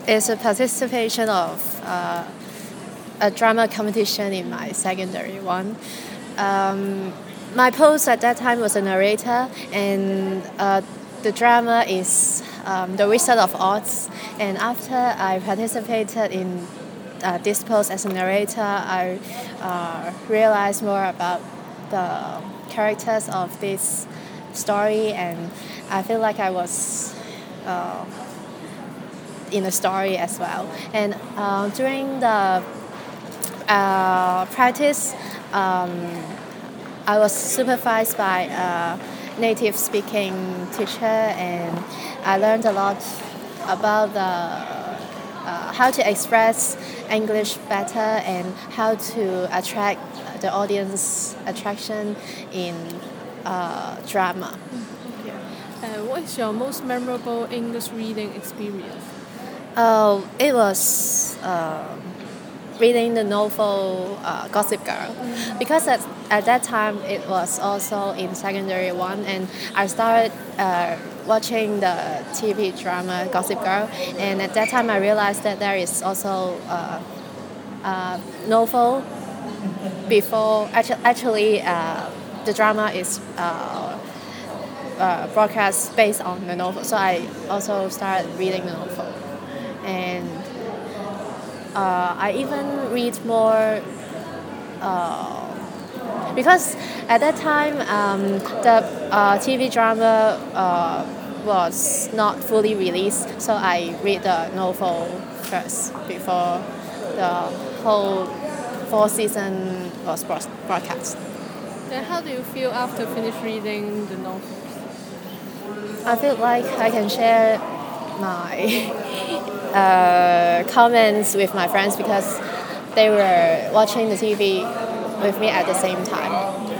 is a participation of a drama competition in my secondary one. My post at that time was a narrator, and the drama is The Wizard of Oz. And after I participated in this post as a narrator, I realized more about the characters of this story, and I feel like I was in the story as well. And during the practice, I was supervised by a native speaking teacher, and I learned a lot about how to express English better and how to attract the audience attraction in drama. What is your most memorable English reading experience? It was reading the novel Gossip Girl, because at that time it was also in secondary one, and I started watching the TV drama Gossip Girl, and at that time I realized that there is also a novel before. Actually, the drama is broadcast based on the novel, so I also started reading the novel, and I even read more because at that time the TV drama was not fully released, so I read the novel first before the whole 4 season was broadcast. Then how do you feel after finish reading the novels? I feel like I can share my comments with my friends because they were watching the TV with me at the same time.